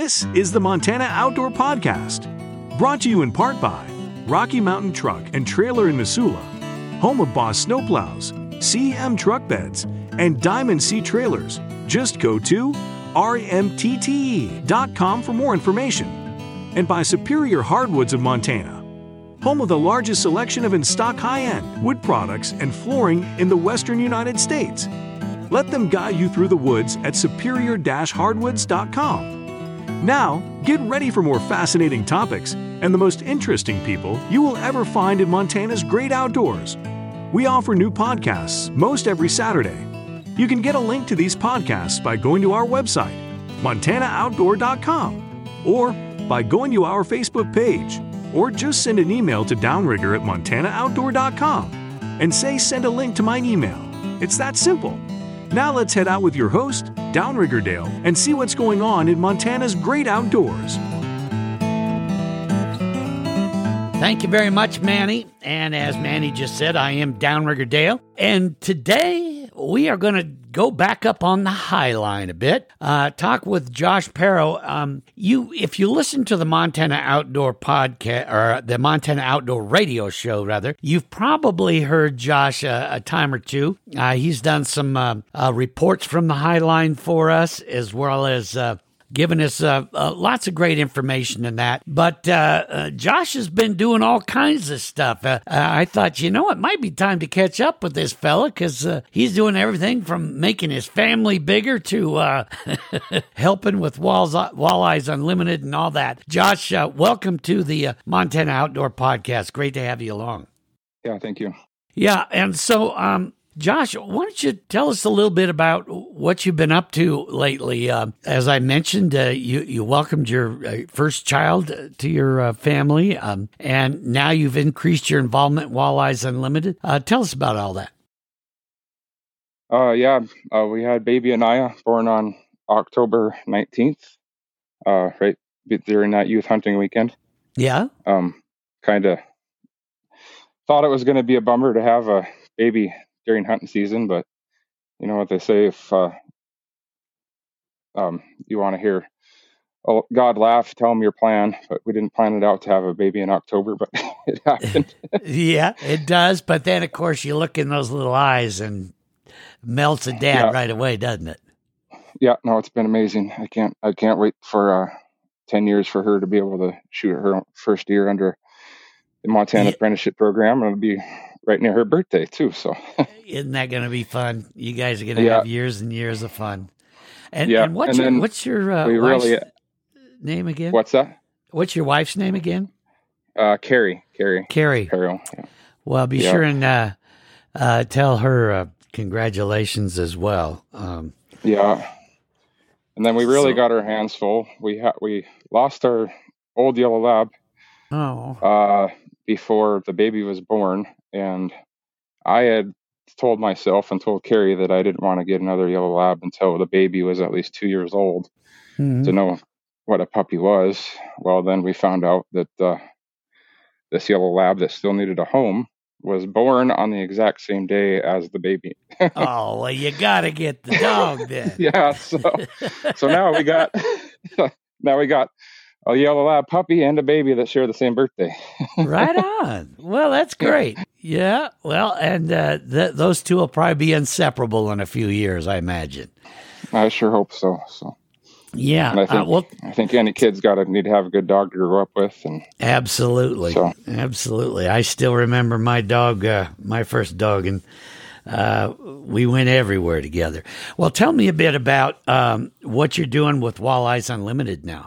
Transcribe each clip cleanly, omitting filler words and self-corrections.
This is the Montana Outdoor Podcast, brought to you in part by Rocky Mountain Truck and Trailer in Missoula, home of Boss Snowplows, CM Truck Beds, and Diamond Sea Trailers. Just go to rmtte.com for more information. And by Superior Hardwoods of Montana, home of the largest selection of in-stock high-end wood products and flooring in the western United States. Let them guide you through the woods at superior-hardwoods.com. Now, get ready for more fascinating topics and the most interesting people you will ever find in Montana's great outdoors. We offer new podcasts most every Saturday. You can get a link to these podcasts by going to our website, montanooutdoor.com, or by going to our Facebook page, or just send an email to downrigger@montanooutdoor.com and say send a link to my email. It's that simple. Now let's head out with your host, Downrigger Dale, and see what's going on in Montana's great outdoors. Thank you very much, Manny. And as Manny just said, I am Downrigger Dale. And today we are going to go back up on the High Line a bit, talk with Josh Pero. If you listen to the Montana Outdoor Podcast, or the Montana Outdoor Radio Show, rather, you've probably heard Josh a time or two. He's done some reports from the High Line for us, as well as giving us lots of great information in that. But Josh has been doing all kinds of stuff. I thought, it might be time to catch up with this fella, because he's doing everything from making his family bigger to helping with Walleyes Unlimited and all that. Josh, welcome to the Montana Outdoor Podcast. Great to have you along. Yeah, thank you. Yeah, and so Josh, why don't you tell us a little bit about what you've been up to lately? As I mentioned, you welcomed your first child to your family, and now you've increased your involvement in Walleyes Unlimited. Tell us about all that. We had baby Anaya born on October 19th, right during that youth hunting weekend. Yeah. Kind of thought it was going to be a bummer to have a baby during hunting season, but you know what they say, if you want to hear God laugh, tell him your plan. But we didn't plan it out to have a baby in October, but it happened. Yeah, it does. But then, of course, you look in those little eyes and melts a dad right away, doesn't it? Yeah, no, it's been amazing. I can't wait for 10 years for her to be able to shoot her first deer under the Montana Apprenticeship Program. It'll be right near her birthday too. So isn't that going to be fun? You guys are going to have years and years of fun. And what's your wife's name again? What's that? What's your wife's name again? Carrie. Carol. Yeah. Well, be sure and tell her congratulations as well. Yeah. And then we really got our hands full. We lost our old yellow lab. Oh. Before the baby was born, and I had told myself and told Carrie that I didn't want to get another yellow lab until the baby was at least 2 years old to know what a puppy was. Well, then we found out that this yellow lab that still needed a home was born on the exact same day as the baby. Oh, well, you got to get the dog then. Yeah, so now we got a yellow lab puppy and a baby that share the same birthday. Right on. Well, that's great. Yeah. Well, and those two will probably be inseparable in a few years, I imagine. I sure hope so. Yeah. And I think any kid's need to have a good dog to grow up with. And absolutely. Absolutely. I still remember my dog, my first dog, and we went everywhere together. Well, tell me a bit about what you're doing with Walleyes Unlimited now.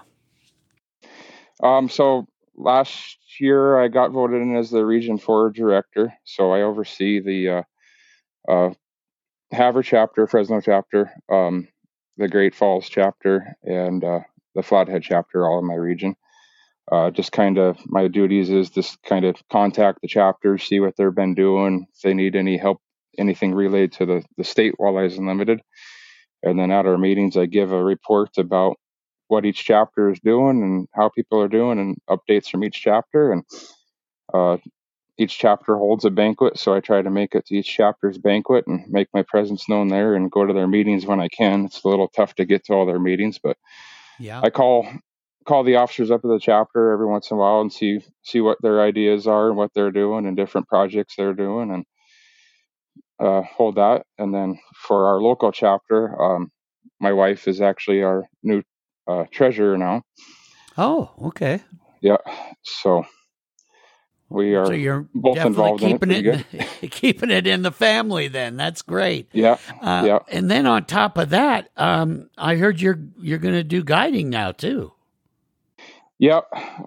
So last year I got voted in as the Region 4 director. So I oversee the Havre chapter, Fresno chapter, the Great Falls chapter, and the Flathead chapter, all in my region. Just kind of my duties is just kind of contact the chapters, see what they've been doing, if they need any help, anything related to the state Walleyes Unlimited. And then at our meetings, I give a report about what each chapter is doing and how people are doing and updates from each chapter. And each chapter holds a banquet, so I try to make it to each chapter's banquet and make my presence known there and go to their meetings when I can. It's a little tough to get to all their meetings, but I call call the officers up at the chapter every once in a while and see what their ideas are and what they're doing and different projects they're doing, and hold that. And then for our local chapter, my wife is actually our new treasurer now. Oh, okay. Yeah. So we are you're both involved keeping in it. Keeping it in the family then. That's great. Yeah. And then on top of that, I heard you're going to do guiding now too. Yeah.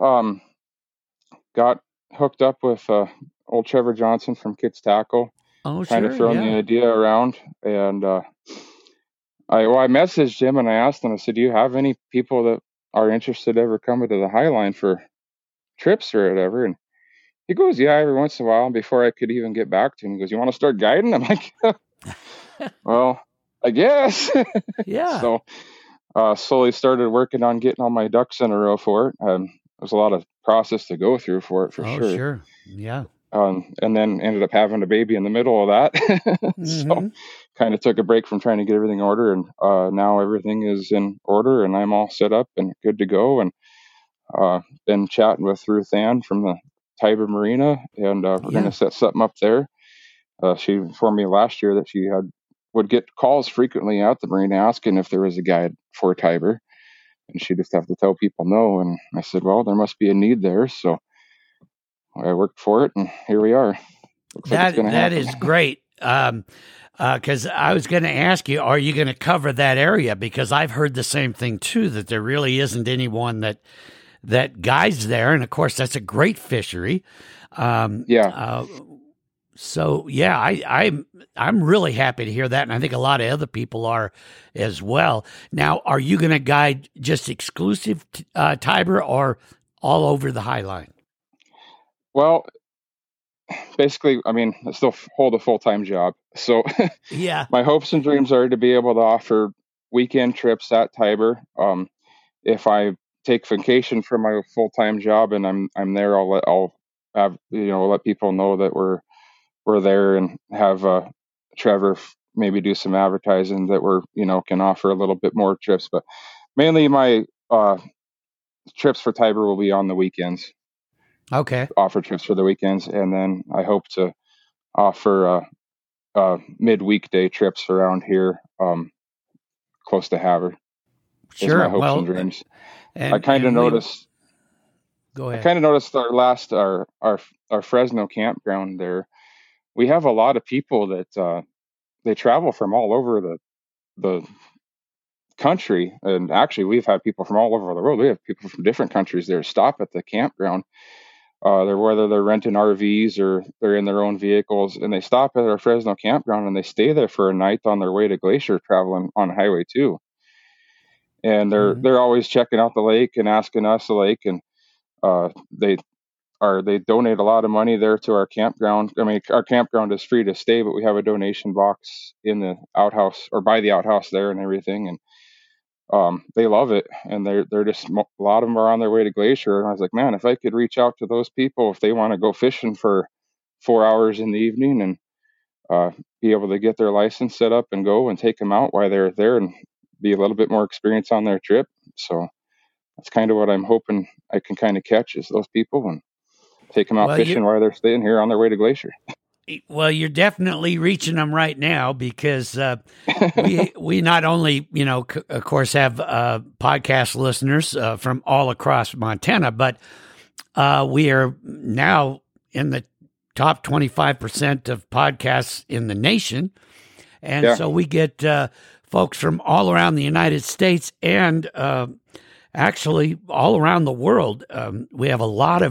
Got hooked up with old Trevor Johnson from Kids Tackle. Oh, kind of throwing the idea around, and I messaged him and I asked him, I said, do you have any people that are interested ever coming to the Highline for trips or whatever? And he goes, yeah, every once in a while. And before I could even get back to him, he goes, you want to start guiding? I'm like, well, I guess. Yeah. So slowly started working on getting all my ducks in a row for it. There's a lot of process to go through for it, for sure. Oh, sure. Yeah. And then ended up having a baby in the middle of that. So kind of took a break from trying to get everything in order. And now everything is in order and I'm all set up and good to go. And been chatting with Ruth Ann from the Tiber Marina, and we're going to set something up there. She informed me last year that she would get calls frequently at the marina asking if there was a guide for Tiber. And she'd just have to tell people no. And I said, well, there must be a need there. So I worked for it, and here we are. That is great. Because I was going to ask you, are you going to cover that area? Because I've heard the same thing too, that there really isn't anyone that guides there, and of course that's a great fishery. So yeah, I'm really happy to hear that, and I think a lot of other people are as well. Now, are you going to guide just exclusive Tiber or all over the Highline? Well, basically, I mean, I still hold a full-time job. So yeah, my hopes and dreams are to be able to offer weekend trips at Tiber. If I take vacation from my full-time job and I'm there, I'll have, let people know that we're there, and have Trevor maybe do some advertising that we're, can offer a little bit more trips. But mainly my trips for Tiber will be on the weekends. Okay. Offer trips for the weekends, and then I hope to offer mid-weekday trips around here, close to Havre. Sure. My hopes and dreams. I kind of noticed. Go ahead. I kind of noticed our Fresno campground there. We have a lot of people that they travel from all over the country, and actually we've had people from all over the world. We have people from different countries there stop at the campground. Whether they're renting RVs or they're in their own vehicles, and they stop at our Fresno campground and they stay there for a night on their way to Glacier, traveling on Highway 2. And they're always checking out the lake and asking us the lake, and they donate a lot of money there to our campground. I mean, our campground is free to stay, but we have a donation box in the outhouse or by the outhouse there and everything. And they love it, and they're just, a lot of them are on their way to Glacier. And I was like, man, if I could reach out to those people, if they want to go fishing for 4 hours in the evening and be able to get their license set up and go and take them out while they're there and be a little bit more experience on their trip. So that's kind of what I'm hoping I can kind of catch, is those people and take them out fishing while they're staying here on their way to Glacier. Well, you're definitely reaching them right now, because we not only, of course, have podcast listeners from all across Montana, but we are now in the top 25% of podcasts in the nation. And so we get folks from all around the United States and actually all around the world. We have a lot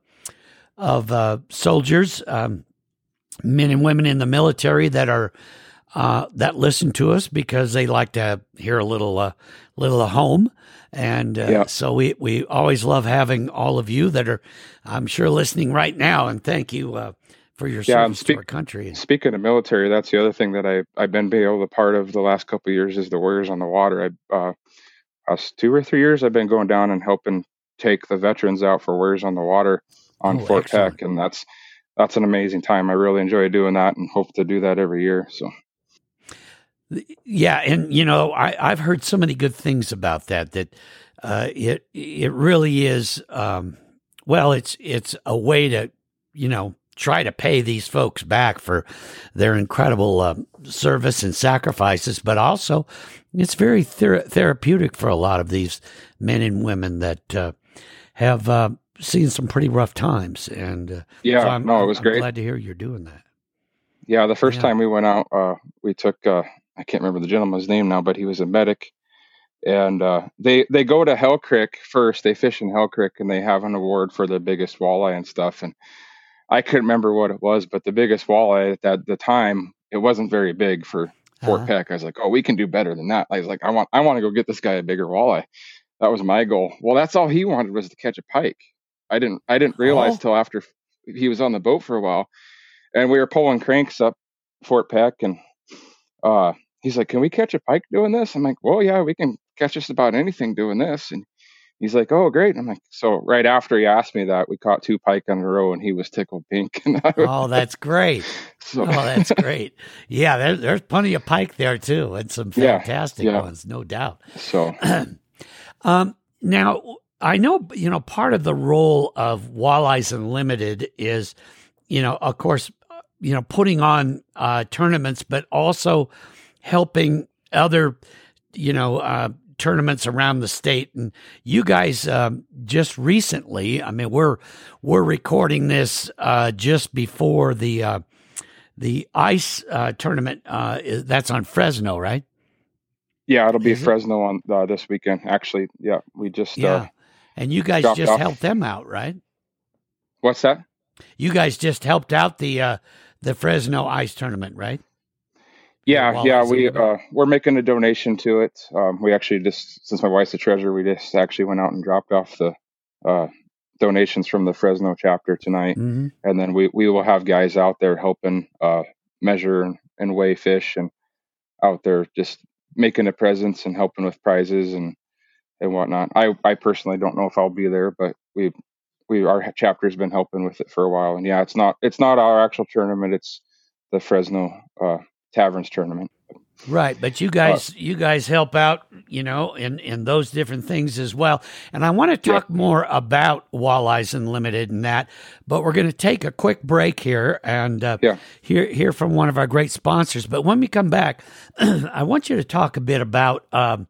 of soldiers, men and women in the military that are that listen to us because they like to hear a little of home, and so we always love having all of you that are, I'm sure, listening right now. And thank you for your service to our country. Speaking of military, that's the other thing that I've been able to part of the last couple of years is the Warriors on the Water. Last 2 or 3 years, I've been going down and helping take the veterans out for Warriors on the Water on Fort Peck, and that's an amazing time. I really enjoy doing that and hope to do that every year. So, yeah. And, I've heard so many good things about that it really is. Well, it's a way to, try to pay these folks back for their incredible service and sacrifices, but also it's very therapeutic for a lot of these men and women that have seen some pretty rough times. And it was I'm great. Glad to hear you're doing that. Yeah, the first time we went out, we took I can't remember the gentleman's name now, but he was a medic. And they go to Hell Creek first. They fish in Hell Creek, and they have an award for the biggest walleye and stuff. And I couldn't remember what it was, but the biggest walleye at the time, it wasn't very big for Fort Peck. I was like, oh, we can do better than that. I was like, I want to go get this guy a bigger walleye. That was my goal. Well, that's all he wanted was to catch a pike. I didn't realize till after he was on the boat for a while, and we were pulling cranks up Fort Peck, and he's like, can we catch a pike doing this? I'm like, well, yeah, we can catch just about anything doing this. And he's like, oh, great. I'm like, so right after he asked me that, we caught 2 pike in a row, and he was tickled pink. Oh, that's great. That's great. Yeah, there's plenty of pike there too, and some fantastic ones, no doubt. So now I know, part of the role of Walleyes Unlimited is, of course, putting on tournaments, but also helping other, tournaments around the state. And you guys just recently, I mean, we're recording this just before the ice tournament. That's on Fresno, right? Yeah, it'll be Fresno on this weekend. Actually, yeah, we just and you guys just helped them out, right? What's that? You guys just helped out the Fresno ice tournament, right? Yeah, we're making a donation to it. We actually just, since my wife's the treasurer, we just actually went out and dropped off the donations from the Fresno chapter tonight, and then we will have guys out there helping measure and weigh fish, and out there just making a presence and helping with prizes and whatnot. I personally don't know if I'll be there, but our chapter's been helping with it for a while. And yeah, it's not our actual tournament; it's the Fresno Taverns tournament. Right, but you guys help out, in those different things as well. And I want to talk more about Walleyes Unlimited and that, but we're going to take a quick break here and hear from one of our great sponsors. But when we come back, I want you to talk a bit about how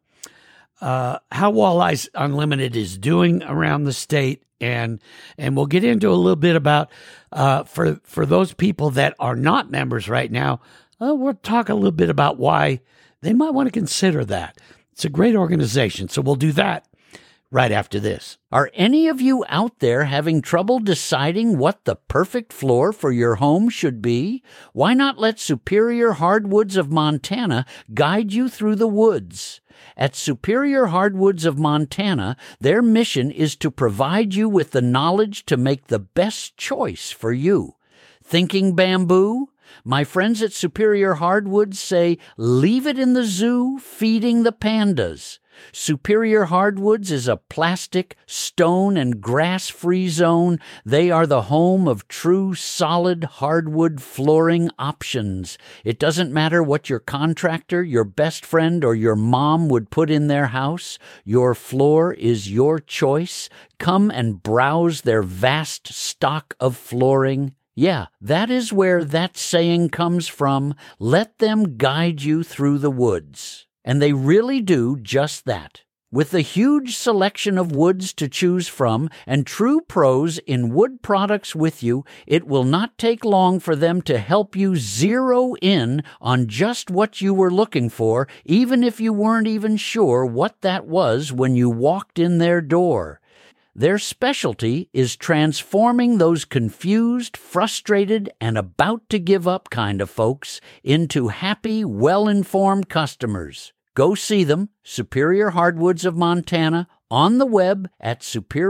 Walleyes Unlimited is doing around the state, and we'll get into a little bit about for those people that are not members right now. We'll talk a little bit about why they might want to consider that. It's a great organization, so we'll do that right after this. Are any of you out there having trouble deciding what the perfect floor for your home should be? Why not let Superior Hardwoods of Montana guide you through the woods? At Superior Hardwoods of Montana, their mission is to provide you with the knowledge to make the best choice for you. Thinking bamboo? My friends at Superior Hardwoods say, leave it in the zoo feeding the pandas. Superior Hardwoods is a plastic, stone, and grass-free zone. They are the home of true, solid hardwood flooring options. It doesn't matter what your contractor, your best friend, or your mom would put in their house. Your floor is your choice. Come and browse their vast stock of flooring. Yeah, that is where that saying comes from. Let them guide you through the woods. And they really do just that. With a huge selection of woods to choose from and true pros in wood products with you, it will not take long for them to help you zero in on just what you were looking for, even if you weren't even sure what that was when you walked in their door. Their specialty is transforming those confused, frustrated, and about to give up kind of folks into happy, well-informed customers. Go see them, Superior Hardwoods of Montana, on the web at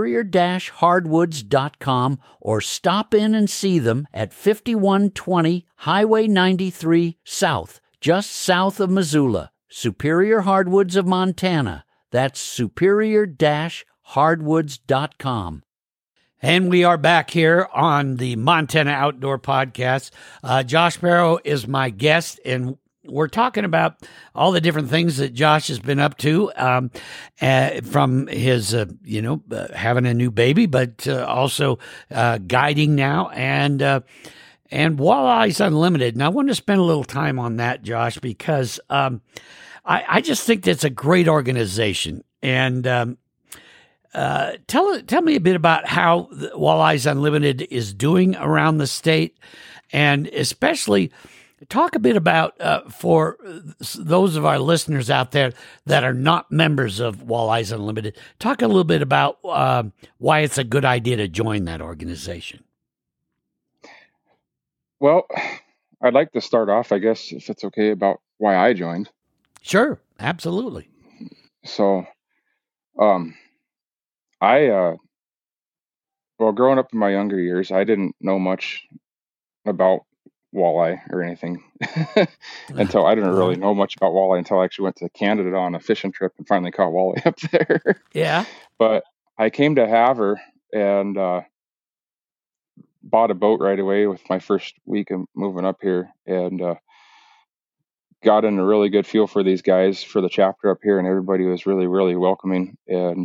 superior-hardwoods.com, or stop in and see them at 5120 Highway 93 South, just south of Missoula. Superior Hardwoods of Montana. That's superior-hardwoods.com. And we are back here on the Montana Outdoor Podcast. Josh Barrow is my guest, and we're talking about all the different things that Josh has been up to, from his, having a new baby, but also guiding now, and Walleyes Unlimited. And I want to spend a little time on that, Josh, because I just think that's a great organization. And tell me a bit about how Walleyes Unlimited is doing around the state, and especially talk a bit about, for those of our listeners out there that are not members of Walleyes Unlimited, talk a little bit about why it's a good idea to join that organization. Well, I'd like to start off, I guess, if it's okay, about why I joined. Sure, absolutely. So, growing up in my younger years, I didn't know much about walleye or anything until I didn't really know much about walleye until I actually went to Canada on a fishing trip and finally caught walleye up there. Yeah. But I came to Havre and bought a boat right away with my first week of moving up here, and got in a really good feel for these guys, for the chapter up here, and everybody was really, really welcoming. And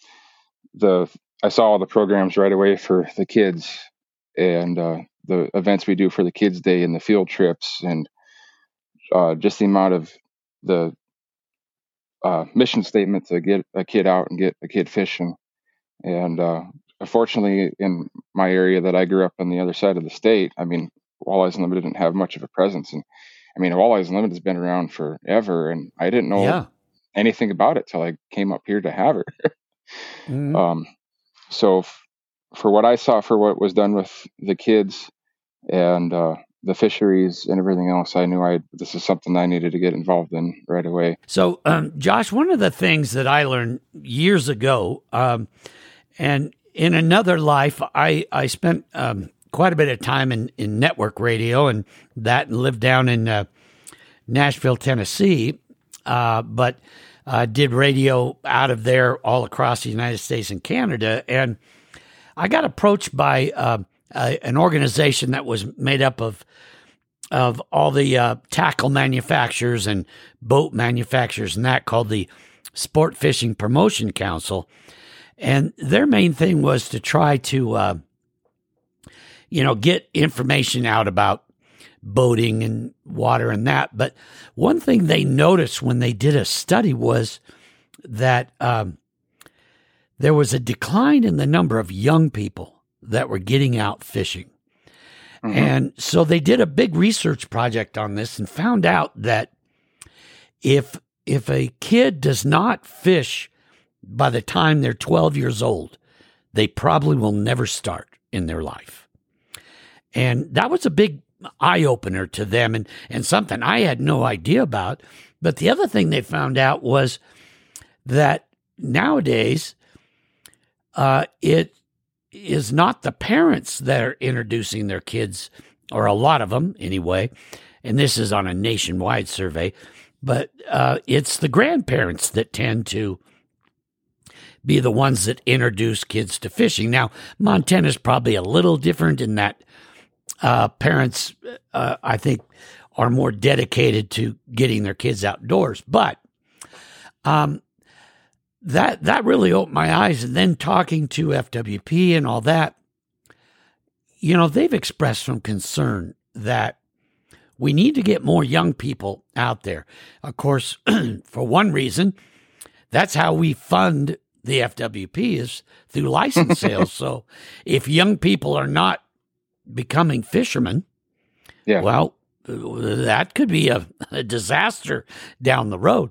I saw all the programs right away for the kids, and the events we do for the Kids Day and the field trips, and just the amount of the mission statement to get a kid out and get a kid fishing. And unfortunately, in my area that I grew up on the other side of the state, I mean, Walleyes Unlimited didn't have much of a presence. And I mean, Walleyes Unlimited has been around forever, and I didn't know anything about it till I came up here to Havre. Mm-hmm. So for what I saw, for what was done with the kids and the fisheries and everything else, I knew this is something I needed to get involved in right away. So, Josh, one of the things that I learned years ago, and in another life, I spent quite a bit of time in network radio and lived down in Nashville, Tennessee, but did radio out of there all across the United States and Canada. And I got approached by an organization that was made up of all the tackle manufacturers and boat manufacturers and that, called the Sport Fishing Promotion Council. And their main thing was to try to, get information out about boating and water and that. But one thing they noticed when they did a study was that there was a decline in the number of young people that were getting out fishing. Mm-hmm. And so they did a big research project on this and found out that if a kid does not fish by the time they're 12 years old, they probably will never start in their life. And that was a big eye-opener to them, and something I had no idea about. But the other thing they found out was that nowadays it is not the parents that are introducing their kids, or a lot of them anyway, and this is on a nationwide survey, but it's the grandparents that tend to be the ones that introduce kids to fishing. Now, Montana's probably a little different in that parents, I think, are more dedicated to getting their kids outdoors. But that really opened my eyes. And then talking to FWP and all that, they've expressed some concern that we need to get more young people out there. Of course, for one reason, that's how we fund the FWP, is through license sales. So if young people are not becoming fishermen, well, that could be a disaster down the road.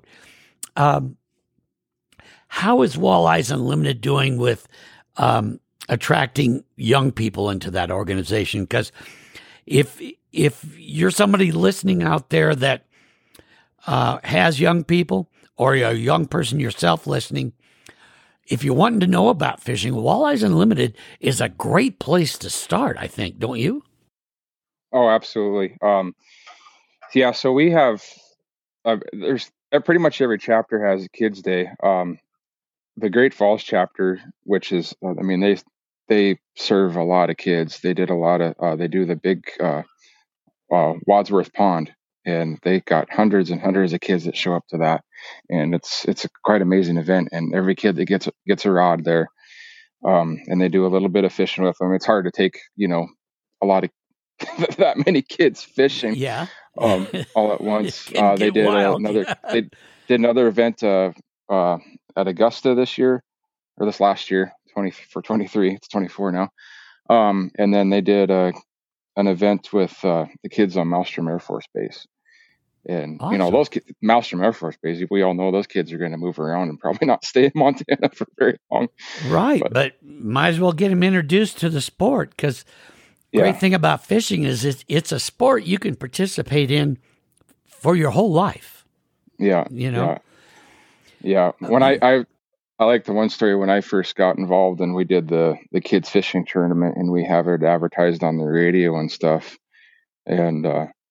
How is Walleyes Unlimited doing with attracting young people into that organization? Because if you're somebody listening out there that has young people, or you're a young person yourself listening, if you're wanting to know about fishing, Walleyes Unlimited is a great place to start, I think, don't you? Oh, absolutely. So we have, there's pretty much every chapter has a Kids Day. The Great Falls chapter, which is, they serve a lot of kids. They did a lot of, they do the big Wadsworth Pond, and they got hundreds and hundreds of kids that show up to that, and it's a quite amazing event. And every kid that gets a rod there, and they do a little bit of fishing with them. It's hard to take a lot of that many kids fishing, Yeah. all at once. It They can get did wild. they did another event at Augusta this year, or this last year, for 23. It's 24 now. And then they did an event with the kids on Malmstrom Air Force Base. And Awesome. those kids, Malmstrom Air Force Base, we all know those kids are going to move around and probably not stay in Montana for very long. Right, but might as well get them introduced to the sport, because great thing about fishing is it's a sport you can participate in for your whole life. Yeah. Yeah. When I like the one story when I first got involved and we did the kids fishing tournament, and we have it advertised on the radio and stuff. And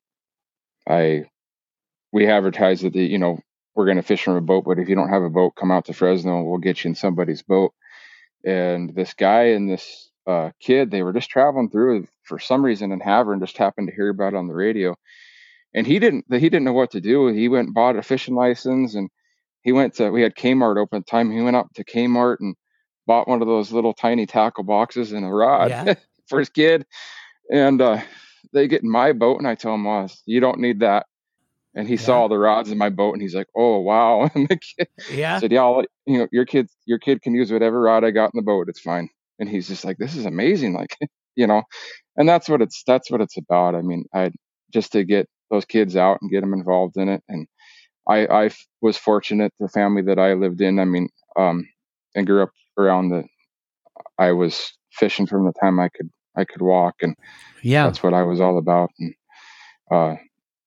we advertised that we're going to fish from a boat, but if you don't have a boat, come out to Fresno and we'll get you in somebody's boat. And this guy and this kid, they were just traveling through for some reason in Havre, just happened to hear about it on the radio. And he didn't know what to do. He went and bought a fishing license, and we had Kmart open at the time. He went up to Kmart and bought one of those little tiny tackle boxes and a rod for his kid. And they get in my boat, and I tell him, you don't need that. And he saw the rods in my boat, and he's like, "Oh, wow." And the kid said, your kid can use whatever rod I got in the boat. It's fine. And he's just like, "This is amazing." Like, and that's what it's about. I mean, just to get those kids out and get them involved in it. And I was fortunate, the family that I lived in, I mean, and grew up around I was fishing from the time I could walk, and that's what I was all about. And,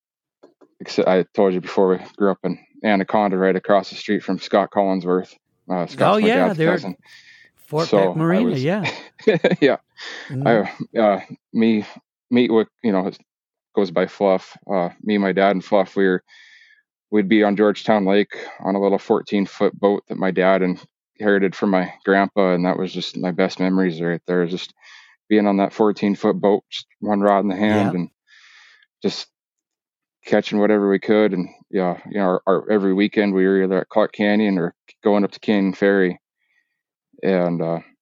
I told you before, we grew up in Anaconda, right across the street from Scott Collinsworth. Scott's my dad's cousin. Fort Peck Marina, yeah. Mm-hmm. Me with, it goes by Fluff. Me, my dad, and Fluff, we'd be on Georgetown Lake on a little 14-foot boat that my dad inherited from my grandpa, and that was just my best memories right there. Just being on that 14-foot boat, just one rod in the hand, and just catching whatever we could. And our every weekend we were either at Clark Canyon or going up to Canyon Ferry. And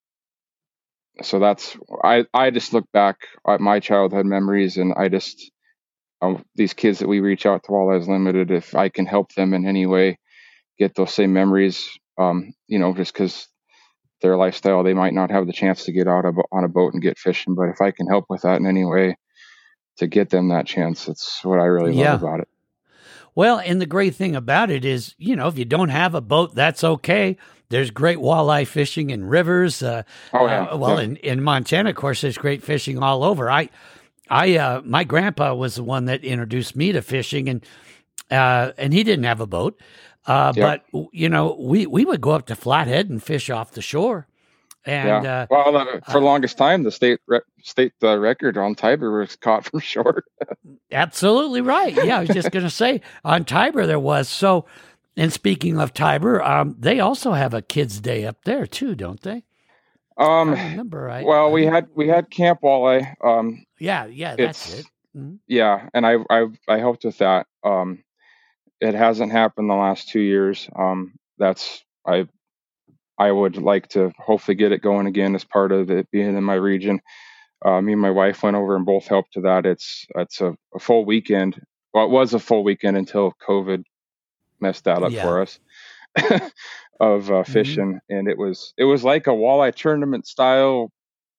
so that's I just look back at my childhood memories, and I just these kids that we reach out to Walleyes Limited, if I can help them in any way get those same memories, just because their lifestyle, they might not have the chance to get out on a boat and get fishing, but if I can help with that in any way to get them that chance, it's what I really love about it. Well, and the great thing about it is, if you don't have a boat, that's okay. There's great walleye fishing in rivers. In Montana, of course, there's great fishing all over. My grandpa was the one that introduced me to fishing, and he didn't have a boat. But we would go up to Flathead and fish off the shore. And for the longest time, the state record on Tiber was caught from shore. Absolutely right. Yeah, I was just going to say on Tiber there was. So, and speaking of Tiber, they also have a kids' day up there too, don't they? I remember right. Well, we had Camp Walleye. That's it. Mm-hmm. Yeah, and I helped with that. It hasn't happened the last 2 years. I would like to hopefully get it going again as part of it being in my region. Me and my wife went over and both helped to that. It's a full weekend. Well, it was a full weekend until COVID messed that up for us of fishing. And it was like a walleye tournament style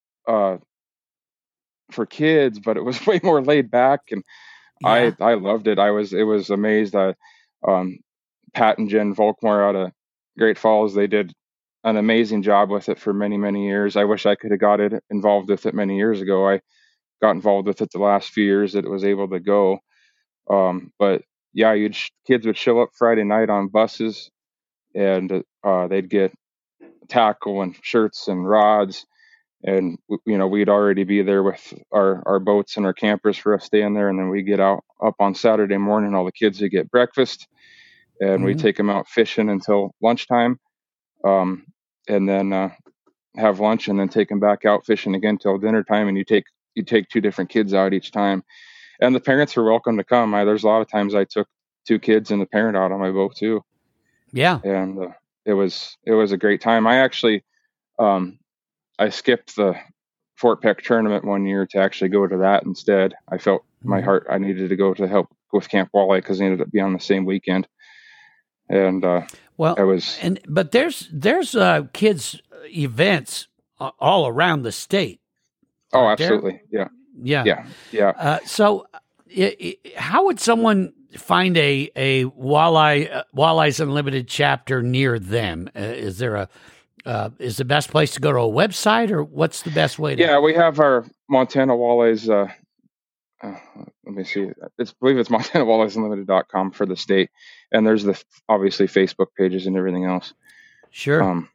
for kids, but it was way more laid back, and I loved it. It was amazed. Pat and Jen Volkmar out of Great Falls, they did an amazing job with it for many, many years. I wish I could have got involved with it many years ago. I got involved with it the last few years that it was able to go. But yeah, kids would show up Friday night on buses, and they'd get tackle and shirts and rods. And, we'd already be there with our boats and our campers for us staying there. And then we get up on Saturday morning, all the kids would get breakfast, and we take them out fishing until lunchtime. And then have lunch, and then take them back out fishing again till dinner time. And you take two different kids out each time. and the parents were welcome to come. There's a lot of times I took 2 kids and the parent out on my boat too. Yeah. And it was a great time. I actually, I skipped the Fort Peck tournament one year to actually go to that instead. I felt my heart, I needed to go to help with Camp Walleye because it ended up being on the same weekend. And, but there's kids events all around the state. Oh, absolutely. There? Yeah. So how would someone find a Walleyes Unlimited chapter near them? Is there is the best place to go to a website, or what's the best way to? Yeah, we have our Montana Walleyes. Let me see. I believe it's MontanaWalleyesUnlimited.com for the state, and there's obviously Facebook pages and everything else. Sure.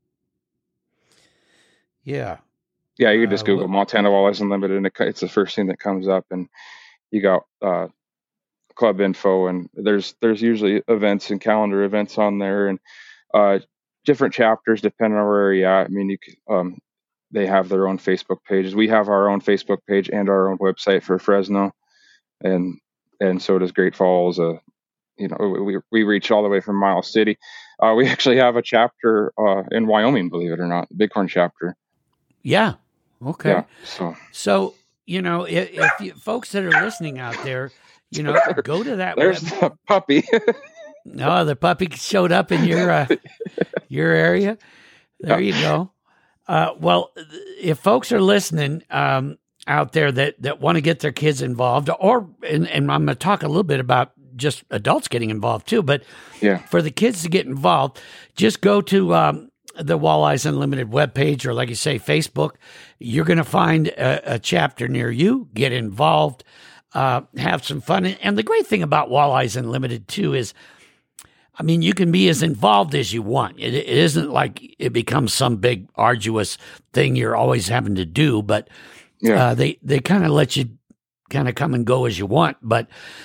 Yeah. Yeah, you can just Google Montana Walleyes Unlimited, and it's the first thing that comes up, and you got club info, and there's usually events and calendar events on there, and different chapters depending on where you're at. I mean, you can, they have their own Facebook pages. We have our own Facebook page and our own website for Fresno, and so does Great Falls. We reach all the way from Miles City. We actually have a chapter in Wyoming, believe it or not, the Bighorn chapter. Yeah. Okay. Yeah, so if you, folks that are listening out there, go to that. There's the puppy. No, the puppy showed up in your area. There you go. Well, if folks are listening out there that want to get their kids involved, and I'm going to talk a little bit about just adults getting involved too, but for the kids to get involved, just go to the Walleyes Unlimited webpage, or like you say, Facebook. You're going to find a chapter near you. Get involved, have some fun. And the great thing about Walleyes Unlimited too is, I mean, you can be as involved as you want. It isn't like it becomes some big arduous thing you're always having to do, but they kind of let you kind of come and go as you want. But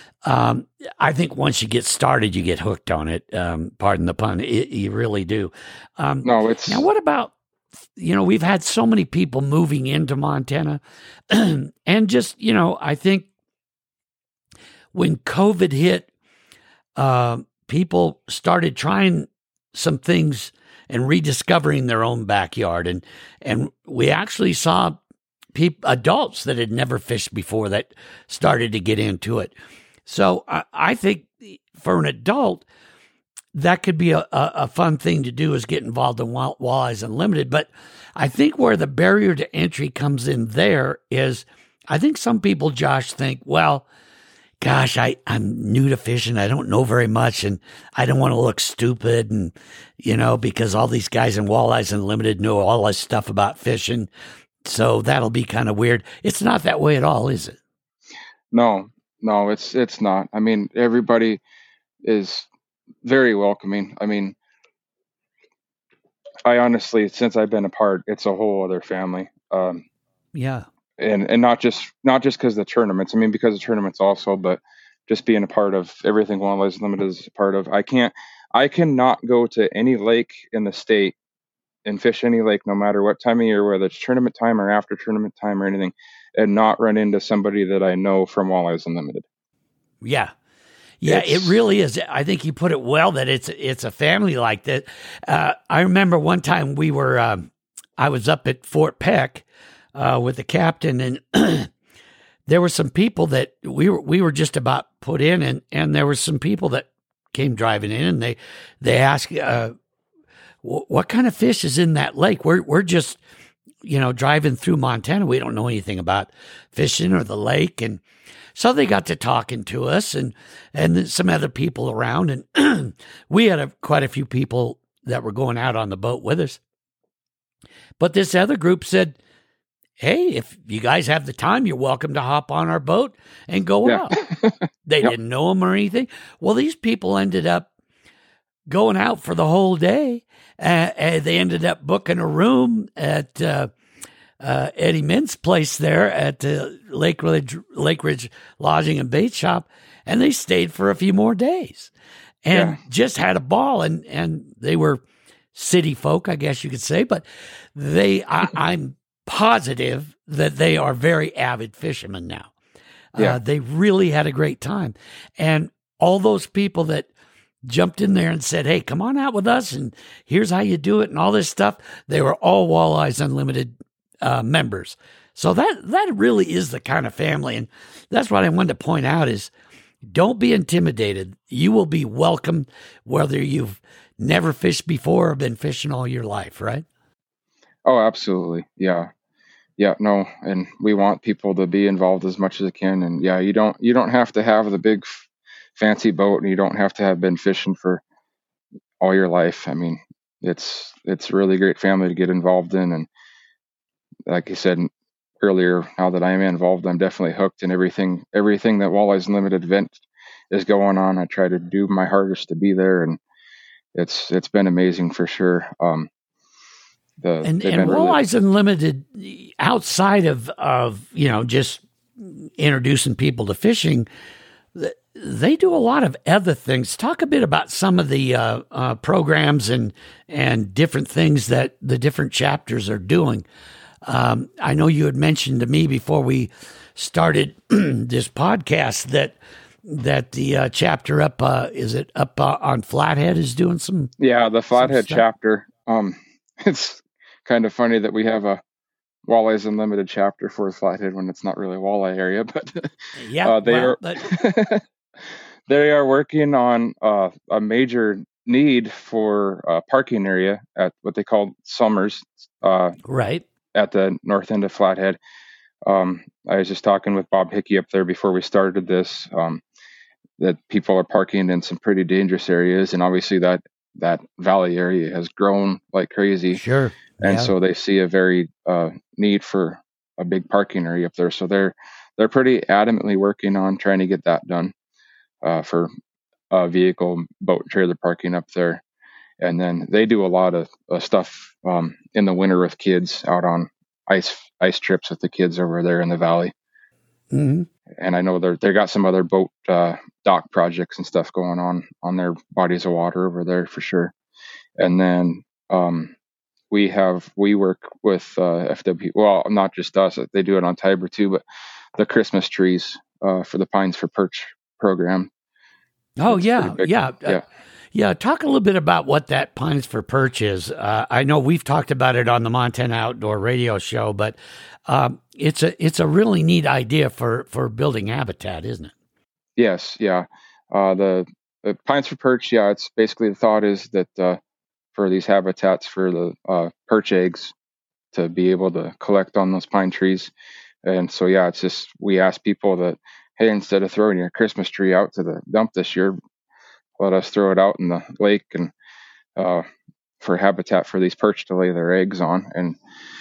I think once you get started, you get hooked on it. Pardon the pun. You really do. No, it's now. What about, we've had so many people moving into Montana, and just, I think when COVID hit, people started trying some things and rediscovering their own backyard, and we actually saw adults that had never fished before that started to get into it. So I think for an adult, that could be a fun thing to do, is get involved in Walleyes Unlimited. But I think where the barrier to entry comes in there is, I think some people, Josh, think, well, gosh, I'm new to fishing. I don't know very much, and I don't want to look stupid, and because all these guys in Walleyes Unlimited know all this stuff about fishing, so that'll be kind of weird. It's not that way at all, is it? No, it's not. I mean, everybody is very welcoming. I mean, I honestly, since I've been a part, it's a whole other family. Yeah. And not just because of the tournaments. I mean, because of tournaments also, but just being a part of everything Walleyes Unlimited is a part of. I cannot go to any lake in the state and fish any lake, no matter what time of year, whether it's tournament time or after tournament time or anything, and not run into somebody that I know from Walleyes Unlimited. Yeah. Yeah, it really is. I think you put it well, that it's a family like that. I remember one time I was up at Fort Peck with the captain, and there were some people that we were just about put in, and there were some people that came driving in, and they asked, what kind of fish is in that lake? We're just, driving through Montana. We don't know anything about fishing or the lake. And so they got to talking to us and some other people around. And we had quite a few people that were going out on the boat with us. But this other group said, hey, if you guys have the time, you're welcome to hop on our boat and go out. They didn't know them or anything. Well, these people ended up going out for the whole day. They ended up booking a room at Eddie Mint's place there at the Lake Ridge Lodging and Bait Shop, and they stayed for a few more days and just had a ball. And they were city folk, I guess you could say, but I'm positive that they are very avid fishermen now. Yeah. They really had a great time. And all those people that jumped in there and said, hey, come on out with us, and here's how you do it, and all this stuff, they were all Walleyes Unlimited members. So that really is the kind of family. And that's what I wanted to point out is don't be intimidated. You will be welcomed whether you've never fished before or been fishing all your life, right? Oh, absolutely. Yeah. Yeah, no, and we want people to be involved as much as they can. And yeah, you don't have to have the big fancy boat, and you don't have to have been fishing for all your life. I mean, it's a really great family to get involved in. And like you said earlier, now that I'm involved, I'm definitely hooked in everything that Walleyes Unlimited event is going on. I try to do my hardest to be there, and it's been amazing for sure. And Walleyes Unlimited, outside of just introducing people to fishing, they do a lot of other things. Talk a bit about some of the programs and different things that the different chapters are doing. I know you had mentioned to me before we started this podcast that the chapter up on Flathead is doing some. Yeah, the Flathead chapter. It's kind of funny that we have a Walleyes Unlimited chapter for Flathead when it's not really a walleye area, but they are working on a major need for a parking area at what they call Summers, right at the north end of Flathead. I was just talking with Bob Hickey up there before we started this, that people are parking in some pretty dangerous areas, and obviously that valley area has grown like crazy. Sure. And so they see a very need for a big parking area up there. So they're pretty adamantly working on trying to get that done for vehicle, boat, trailer parking up there. And then they do a lot of stuff in the winter with kids out on ice trips with the kids over there in the valley. Mm-hmm. And I know they got some other boat dock projects and stuff going on their bodies of water over there for sure. And then we work with FW. Well, not just us; they do it on Tiber too. But the Christmas trees for the Pines for Perch program. Oh yeah. Talk a little bit about what that Pines for Perch is. I know we've talked about it on the Montana Outdoor Radio Show, but it's a really neat idea for building habitat, isn't it? Yes, yeah. The Pines for Perch, yeah. It's basically the thought is that for these habitats for the perch eggs to be able to collect on those pine trees, and so yeah, it's just we ask people that, hey, instead of throwing your Christmas tree out to the dump this year, let us throw it out in the lake and for habitat for these perch to lay their eggs on. And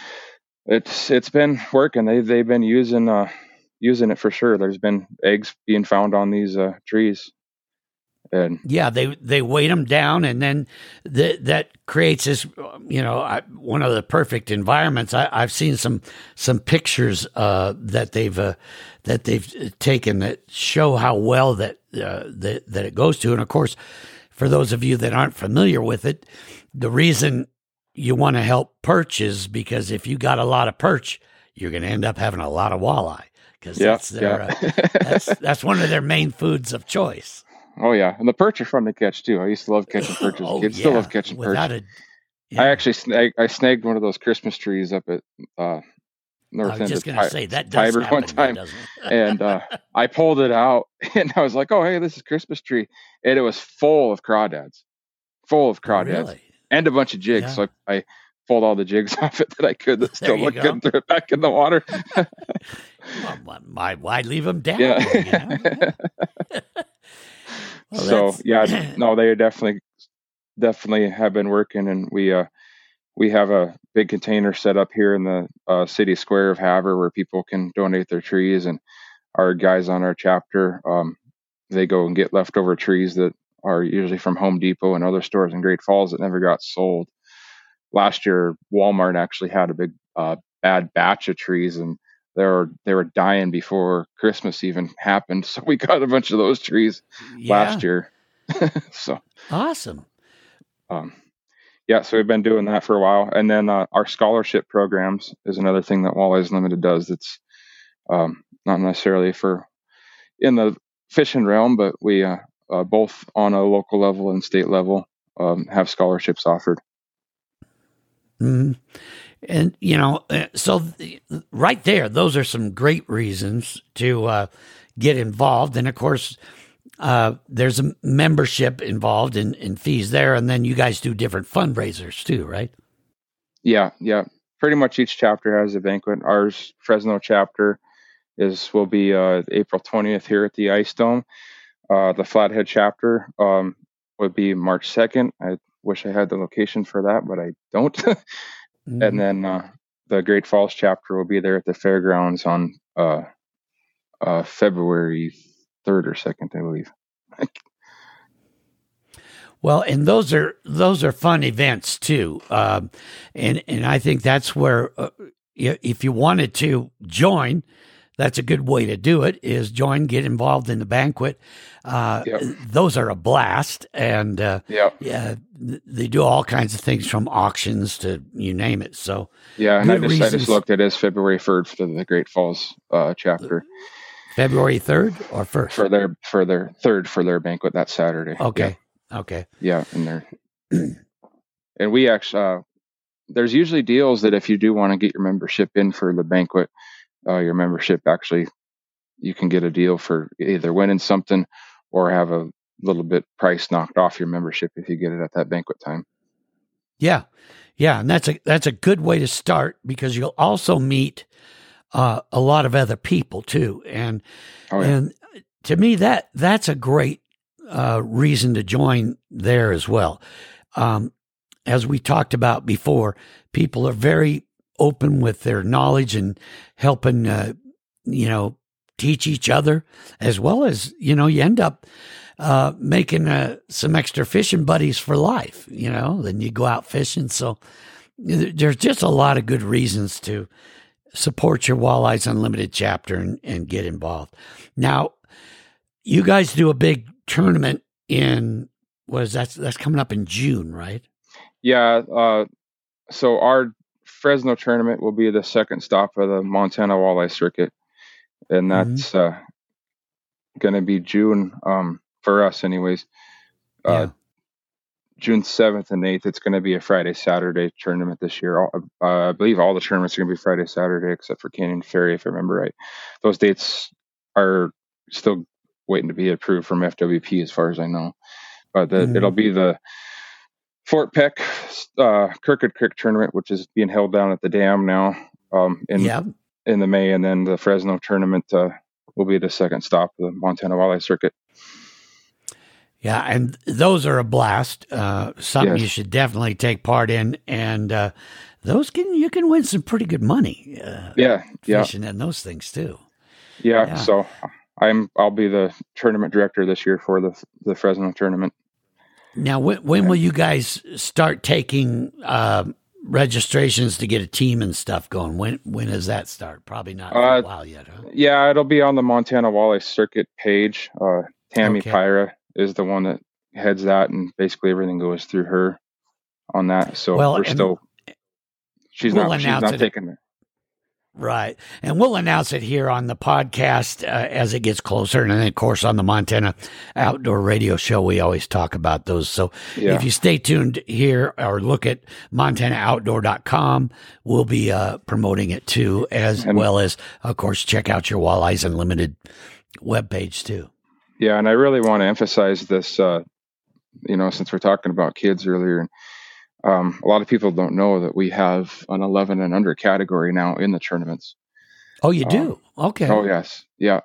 it's been working. They've been using it for sure. There's been eggs being found on these trees. And yeah, they weight them down, and then that creates this, one of the perfect environments. I've seen some pictures that they've taken that show how well that it goes to. And of course, for those of you that aren't familiar with it, the reason you want to help perch is because if you got a lot of perch, you're going to end up having a lot of walleye, because that's one of their main foods of choice. Oh yeah, and the perch are fun to catch too. I used to love catching perch as a kid. Still love catching perch. I actually I snagged one of those Christmas trees up at north end of Tiber one time, and I pulled it out, and I was like, "Oh hey, this is Christmas tree," and it was full of crawdads, really? And a bunch of jigs. Yeah. So I pulled all the jigs off it that I could that still looked good and threw it back in the water. Well, why leave them down? Yeah. Well, so yeah, no, they definitely have been working, and we have a big container set up here in the city square of Havre where people can donate their trees, and our guys on our chapter, they go and get leftover trees that are usually from Home Depot and other stores in Great Falls that never got sold. Last year, Walmart actually had a big bad batch of trees, and they were dying before Christmas even happened. So we got a bunch of those trees last year. So awesome. So we've been doing that for a while. And then our scholarship programs is another thing that Walleyes Unlimited does. It's not necessarily for in the fishing realm, but we both on a local level and state level have scholarships offered. Mm-hmm. And, so right there, those are some great reasons to get involved. And of course, there's a membership involved in fees there. And then you guys do different fundraisers too, right? Yeah. Pretty much each chapter has a banquet. Ours, Fresno chapter, will be April 20th here at the Ice Dome. The Flathead chapter would be March 2nd. I wish I had the location for that, but I don't. Mm-hmm. And then the Great Falls chapter will be there at the fairgrounds on February 3rd or 2nd, I believe. Well, and those are fun events too, and I think that's where if you wanted to join, that's a good way to do it. Is join, get involved in the banquet. Yep. Those are a blast, and they do all kinds of things from auctions to you name it. So and I just looked at it as February 3rd for the Great Falls chapter. February 3rd or 1st for their third for their banquet that Saturday. Okay. Okay. Yeah, and we actually there's usually deals that if you do want to get your membership in for the banquet, your membership actually you can get a deal for either winning something or have a little bit price knocked off your membership if you get it at that banquet time. Yeah, and that's a good way to start because you'll also meet a lot of other people too, and to me that's a great reason to join there as well. As we talked about before, people are very open with their knowledge and helping, teach each other, as well as, you end up making some extra fishing buddies for life, then you go out fishing. So there's just a lot of good reasons to support your Walleyes Unlimited chapter and get involved. Now, you guys do a big tournament in that's coming up in June, right? Yeah. So our Fresno tournament will be the second stop of the Montana Walleye Circuit, and that's going to be June for us, anyways. June 7th and 8th. It's going to be a Friday Saturday tournament this year. I believe all the tournaments are going to be Friday Saturday except for Canyon Ferry, if I remember right. Those dates are still waiting to be approved from FWP as far as I know, but it'll be the Fort Peck Crooked Creek tournament, which is being held down at the dam now in the May, and then the Fresno tournament will be the second stop of the Montana Walleye Circuit. Yeah, and those are a blast. Something you should definitely take part in, and you can win some pretty good money. Fishing in those things too. Yeah. So I'll be the tournament director this year for the Fresno tournament. Now, when will you guys start taking registrations to get a team and stuff going? When does that start? Probably not for a while yet, huh? Yeah, it'll be on the Montana Walleye Circuit page. Tammy Pyra is the one that heads that, and basically everything goes through her on that. So she's not taking it. Right. And we'll announce it here on the podcast as it gets closer. And then, of course, on the Montana Outdoor Radio Show, we always talk about those. So if you stay tuned here or look at MontanaOutdoor.com, we'll be promoting it too, as well as, of course, check out your Walleyes Unlimited webpage too. Yeah. And I really want to emphasize this, since we're talking about kids earlier. A lot of people don't know that we have an 11 and under category now in the tournaments. Oh, you do? Okay. Oh, yes. Yeah.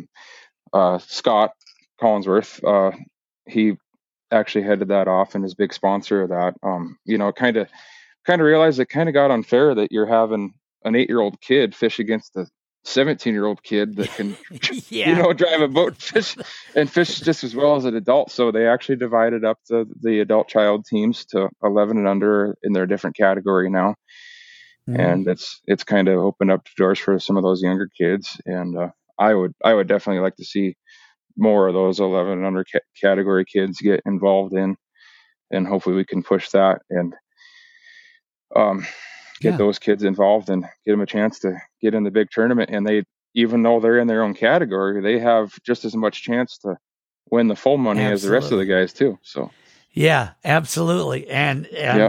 Scott Collinsworth, he actually headed that off and is a big sponsor of that. Kind of realized it kind of got unfair that you're having an 8-year-old kid fish against a 17-year-old kid that can, drive a boat, fish just as well as an adult. So they actually divided up the adult child teams to 11 and under in their different category now. And it's kind of opened up the doors for some of those younger kids. And I would definitely like to see more of those 11 and under category kids get involved in, and hopefully we can push that and get those kids involved and get them a chance to get in the big tournament. And even though they're in their own category, they have just as much chance to win the full money as the rest of the guys too. So yeah, absolutely. And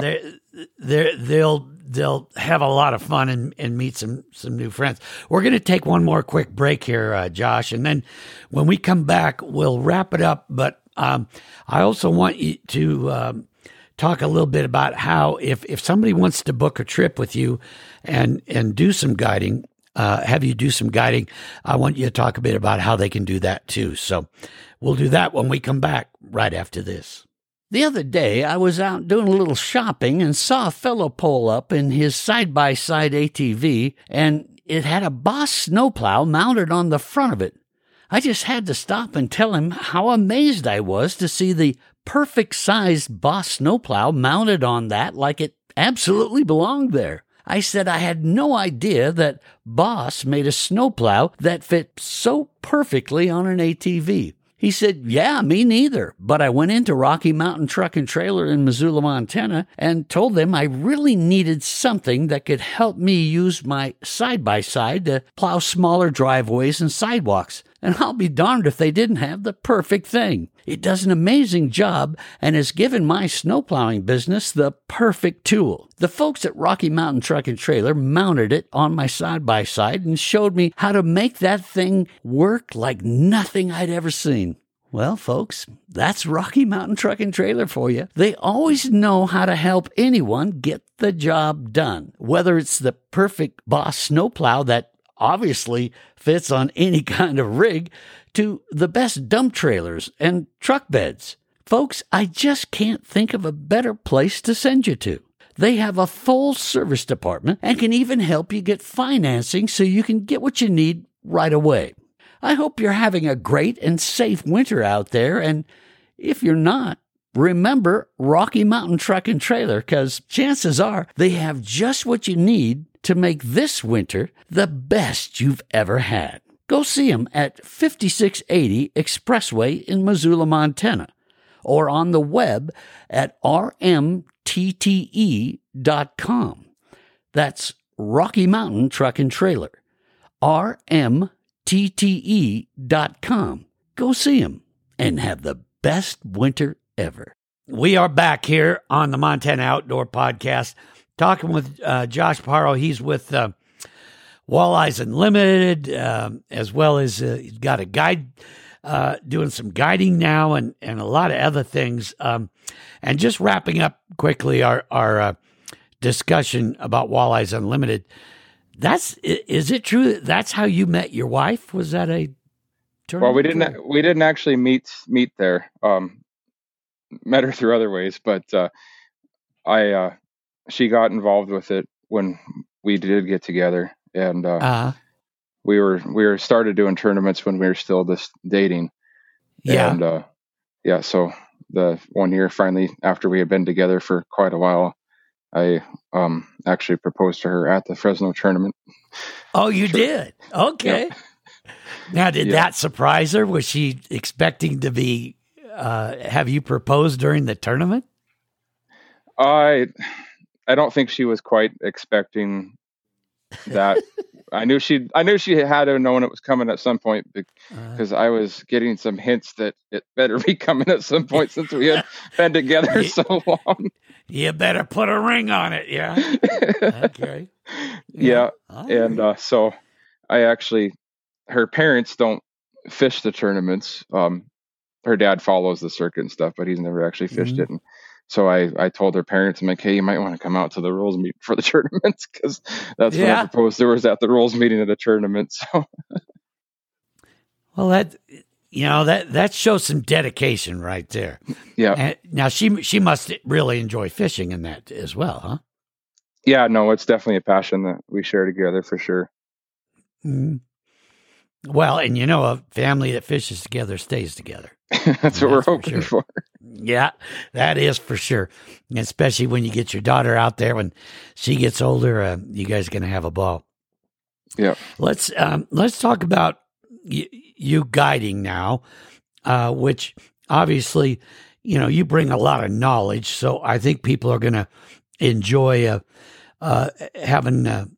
they'll have a lot of fun and meet some new friends. We're going to take one more quick break here, Josh, and then when we come back, we'll wrap it up. But I also want you to talk a little bit about how if somebody wants to book a trip with you and do some guiding, have you do some guiding, I want you to talk a bit about how they can do that too. So we'll do that when we come back right after this. The other day, I was out doing a little shopping and saw a fellow pull up in his side-by-side ATV, and it had a Boss snowplow mounted on the front of it. I just had to stop and tell him how amazed I was to see the perfect-sized Boss snowplow mounted on that like it absolutely belonged there. I said I had no idea that Boss made a snowplow that fit so perfectly on an ATV. He said, yeah, me neither, but I went into Rocky Mountain Truck and Trailer in Missoula, Montana, and told them I really needed something that could help me use my side-by-side to plow smaller driveways and sidewalks. And I'll be darned if they didn't have the perfect thing. It does an amazing job and has given my snowplowing business the perfect tool. The folks at Rocky Mountain Truck and Trailer mounted it on my side-by-side and showed me how to make that thing work like nothing I'd ever seen. Well, folks, that's Rocky Mountain Truck and Trailer for you. They always know how to help anyone get the job done, whether it's the perfect Boss snowplow that obviously fits on any kind of rig, to the best dump trailers and truck beds. Folks, I just can't think of a better place to send you to. They have a full service department and can even help you get financing so you can get what you need right away. I hope you're having a great and safe winter out there, and if you're not, remember Rocky Mountain Truck and Trailer, because chances are they have just what you need to make this winter the best you've ever had. Go see them at 5680 Expressway in Missoula, Montana, or on the web at rmtte.com. That's Rocky Mountain Truck and Trailer, rmtte.com. Go see them and have the best winter ever. We are back here on the Montana Outdoor Podcast, talking with Josh Parro. He's with Walleyes Unlimited, as well as he's got a guide, doing some guiding now and a lot of other things. And just wrapping up quickly our discussion about Walleyes Unlimited. Is it true that that's how you met your wife? Was that a tournament? Well, we didn't actually meet there. Met her through other ways, but she got involved with it when we did get together, and we were started doing tournaments when we were still just dating. Yeah. And so the 1 year finally, after we had been together for quite a while, I actually proposed to her at the Fresno tournament. Oh, you did? Okay. Yeah. Now, did that surprise her? Was she expecting to be have you proposed during the tournament? I don't think she was quite expecting that. I knew she had to have known it was coming at some point, because I was getting some hints that it better be coming at some point since we had been together so long. You better put a ring on it, yeah. Okay. Yeah. And so I actually, her parents don't fish the tournaments. Her dad follows the circuit and stuff, but he's never actually fished it. And so I told her parents, I'm like, hey, you might want to come out to the rules meet for the tournaments, because that's when I proposed to her, was at the rules meeting of the tournament. So, well, that shows some dedication right there. Yeah. And now she must really enjoy fishing in that as well, huh? Yeah, no, it's definitely a passion that we share together for sure. Mm-hmm. Well, and a family that fishes together stays together. That's what we're hoping for. Yeah, that is for sure. Especially when you get your daughter out there, when she gets older, you guys are going to have a ball. Yeah. Let's talk about you guiding now, which obviously, you bring a lot of knowledge. So I think people are going to enjoy having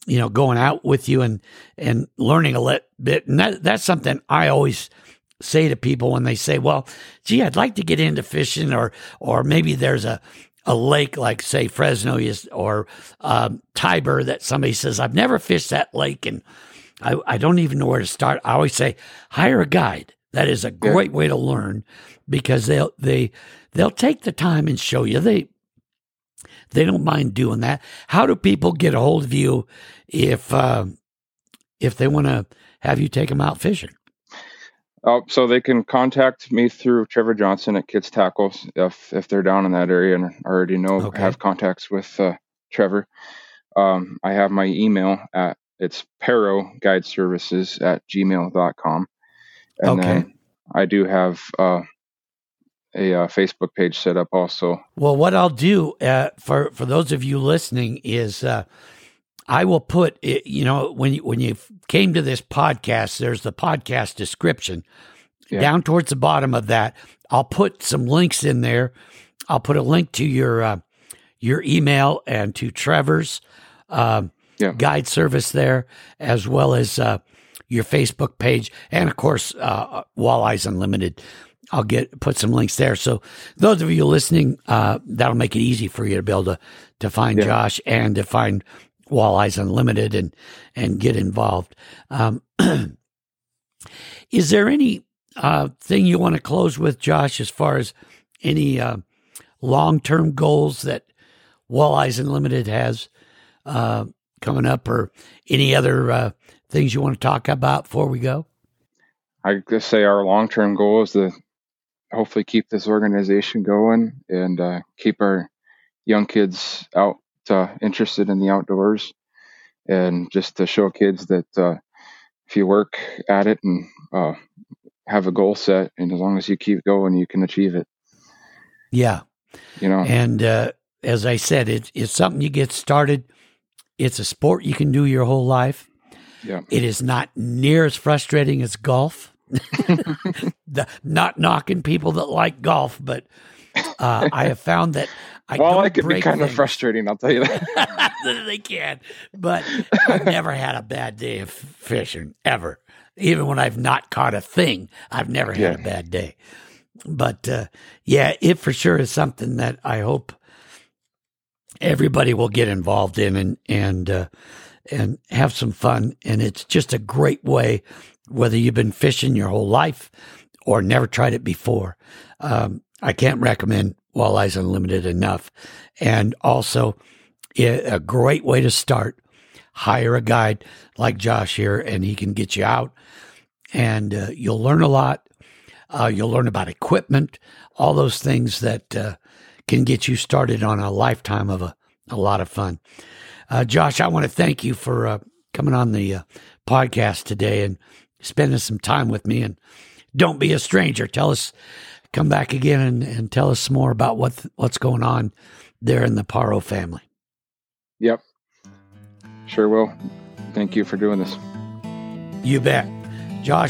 going out with you and learning a bit. And that's something I always say to people when they say, well, gee, I'd like to get into fishing, or maybe there's a lake like, say, Fresno or Tiber that somebody says, I've never fished that lake and I don't even know where to start. I always say, hire a guide. That is a great way to learn, because they'll take the time and show you. They don't mind doing that. How do people get a hold of you if they want to have you take them out fishing? So they can contact me through Trevor Johnson at Kids Tackles if they're down in that area and already know have contacts with Trevor. I have my email it's peroguideservices@gmail.com. And then I do have a Facebook page set up also. Well, what I'll do for those of you listening is I will put it, when you came to this podcast, there's the podcast description. Down towards the bottom of that, I'll put some links in there. I'll put a link to your email and to Trevor's guide service there, as well as your Facebook page, and of course Walleyes Unlimited. I'll put some links there. So those of you listening, that'll make it easy for you to be able to find Josh and to find Walleyes Unlimited and get involved. Is there any thing you want to close with, Josh, as far as any long-term goals that Walleyes Unlimited has coming up, or any other things you want to talk about before we go? I just say our long-term goal is to hopefully keep this organization going and keep our young kids out interested in the outdoors, and just to show kids that if you work at it and have a goal set, and as long as you keep going, you can achieve it. Yeah. And as I said, it's something you get started. It's a sport you can do your whole life. Yeah. It is not near as frustrating as golf. Not knocking people that like golf, but I have found that it can be kind of frustrating, I'll tell you that. They can, but I've never had a bad day of fishing, ever. Even when I've not caught a thing, I've never had a bad day. But it for sure is something that I hope everybody will get involved in and have some fun. And it's just a great way, whether you've been fishing your whole life or never tried it before. I can't recommend Walleyes Unlimited enough. And also, a great way to start. Hire a guide like Josh here, and he can get you out, and you'll learn a lot. You'll learn about equipment, all those things that can get you started on a lifetime of a lot of fun. Josh, I want to thank you for coming on the podcast today and spending some time with me. And don't be a stranger. Come back again and tell us more about what's going on there in the Paro family. Yep. Sure will. Thank you for doing this. You bet. Josh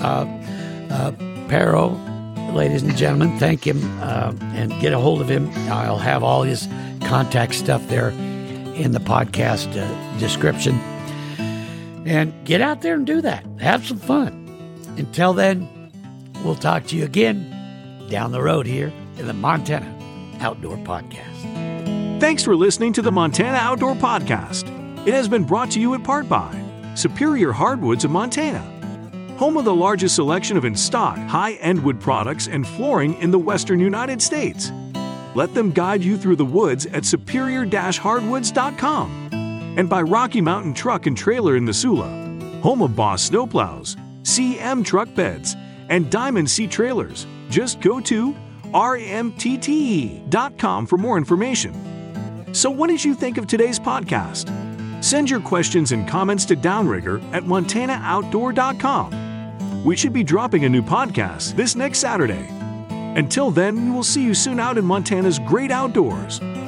Paro, ladies and gentlemen, thank him and get a hold of him. I'll have all his contact stuff there in the podcast description. And get out there and do that. Have some fun. Until then, we'll talk to you again down the road here in the Montana Outdoor Podcast. Thanks for listening to the Montana Outdoor Podcast. It has been brought to you in part by Superior Hardwoods of Montana, home of the largest selection of in-stock high-end wood products and flooring in the western United States. Let them guide you through the woods at superior-hardwoods.com. And by Rocky Mountain Truck and Trailer in Missoula, home of Boss Snowplows, CM Truck Beds, and Diamond Sea Trailers. Just go to rmtte.com for more information. So what did you think of today's podcast? Send your questions and comments to Downrigger at montanooutdoor.com. We should be dropping a new podcast this next Saturday. Until then, we will see you soon out in Montana's great outdoors.